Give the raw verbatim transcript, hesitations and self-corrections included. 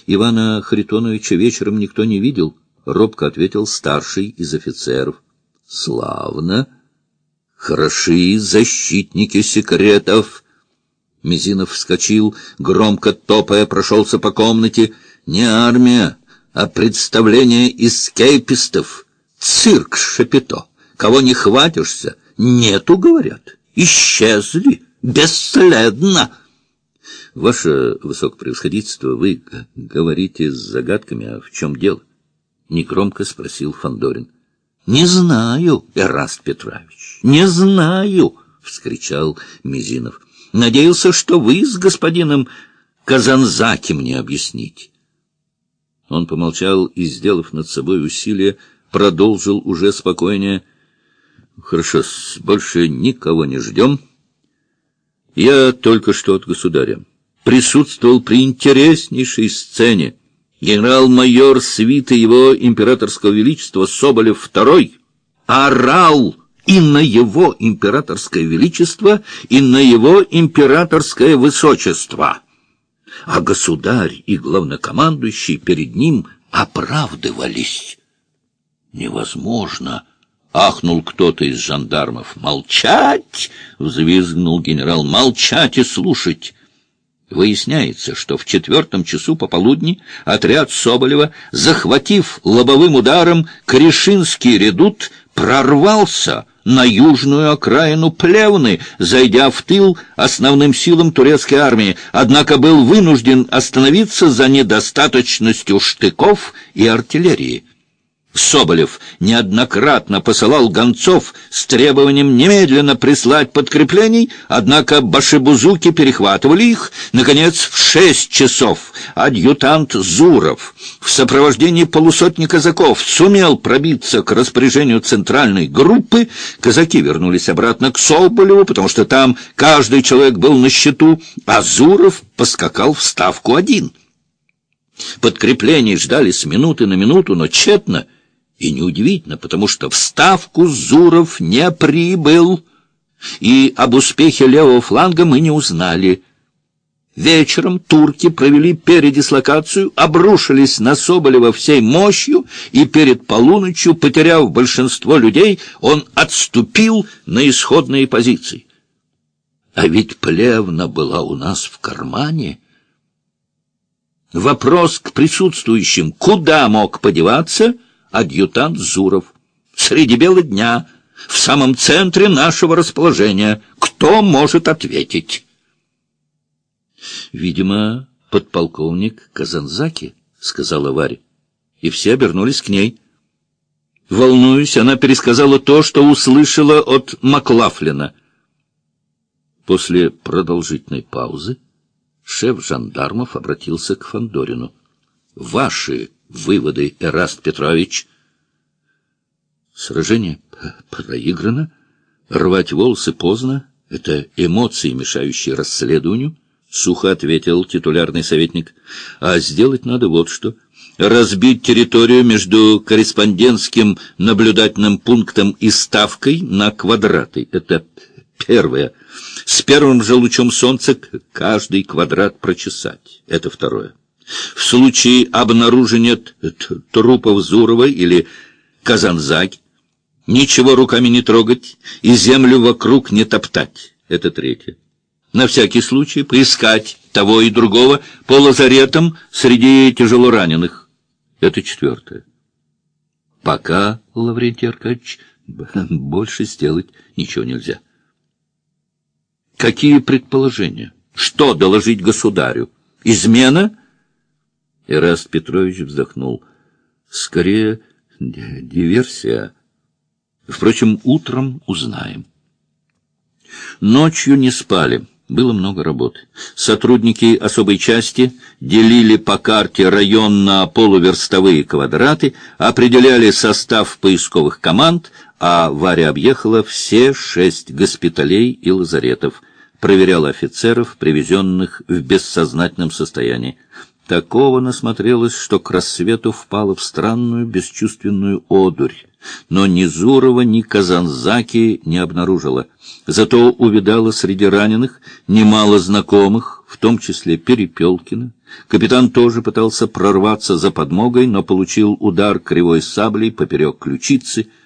Ивана Харитоновича вечером никто не видел, — робко ответил старший из офицеров. — Славно! Хороши защитники секретов! Мизинов вскочил, громко топая, прошелся по комнате. Не армия, а представление эскейпистов. Цирк Шапито. Кого не хватишься, нету, говорят. Исчезли. Бесследно. Ваше высокопревосходительство, вы говорите с загадками, а в чем дело? Негромко спросил Фандорин. Не знаю, Эраст Петрович, не знаю, вскричал Мизинов. Надеялся, что вы с господином Казанзаки мне объясните. Он помолчал и, сделав над собой усилие, продолжил уже спокойнее. Хорошо, больше никого не ждем. Я только что от государя присутствовал при интереснейшей сцене. Генерал-майор свиты его императорского величества Соболев второй орал и на его императорское величество, и на его императорское высочество. А государь и главнокомандующий перед ним оправдывались. Невозможно! — ахнул кто-то из жандармов. «Молчать!» — взвизгнул генерал. «Молчать и слушать!» Выясняется, что в четвертом часу пополудни отряд Соболева, захватив лобовым ударом Крешинский редут, прорвался на южную окраину Плевны, зайдя в тыл основным силам турецкой армии, однако был вынужден остановиться за недостаточностью штыков и артиллерии. Соболев неоднократно посылал гонцов с требованием немедленно прислать подкреплений, однако башибузуки перехватывали их. Наконец, в шесть часов адъютант Зуров в сопровождении полусотни казаков сумел пробиться к распоряжению центральной группы. Казаки вернулись обратно к Соболеву, потому что там каждый человек был на счету, а Зуров поскакал в ставку один. Подкреплений ждали с минуты на минуту, но тщетно. И неудивительно, потому что в ставку Зуров не прибыл, и об успехе левого фланга мы не узнали. Вечером турки провели передислокацию, обрушились на Соболева всей мощью, и перед полуночью, потеряв большинство людей, он отступил на исходные позиции. А ведь Плевна была у нас в кармане. Вопрос к присутствующим: куда мог подеваться адъютант Зуров? Среди бела дня, в самом центре нашего расположения. Кто может ответить? Видимо, подполковник Казанзаки, сказала Варя, и все обернулись к ней. Волнуюсь, она пересказала то, что услышала от Маклафлина. После продолжительной паузы шеф жандармов обратился к Фандорину. Ваши выводы, Эраст Петрович? Сражение проиграно, рвать волосы поздно, это эмоции, мешающие расследованию, сухо ответил титулярный советник. А сделать надо вот что: разбить территорию между корреспондентским наблюдательным пунктом и ставкой на квадраты. Это первое. С первым же лучом солнца каждый квадрат прочесать. Это второе. В случае обнаружения трупов Зурова или Казанзаки ничего руками не трогать и землю вокруг не топтать. Это третье. На всякий случай поискать того и другого по лазаретам среди тяжелораненых. Это четвертое. Пока, Лаврентий Аркадьевич, больше сделать ничего нельзя. Какие предположения? Что доложить государю? Измена? Эраст Петрович вздохнул. Скорее, диверсия. Впрочем, утром узнаем. Ночью не спали. Было много работы. Сотрудники особой части делили по карте район на полуверстовые квадраты, определяли состав поисковых команд, а Варя объехала все шесть госпиталей и лазаретов, проверяла офицеров, привезенных в бессознательном состоянии. Такого насмотрелась, что к рассвету впала в странную бесчувственную одурь, но ни Зурова, ни Казанзаки не обнаружила. Зато увидала среди раненых немало знакомых, в том числе Перепелкина. Капитан тоже пытался прорваться за подмогой, но получил удар кривой саблей поперек ключицы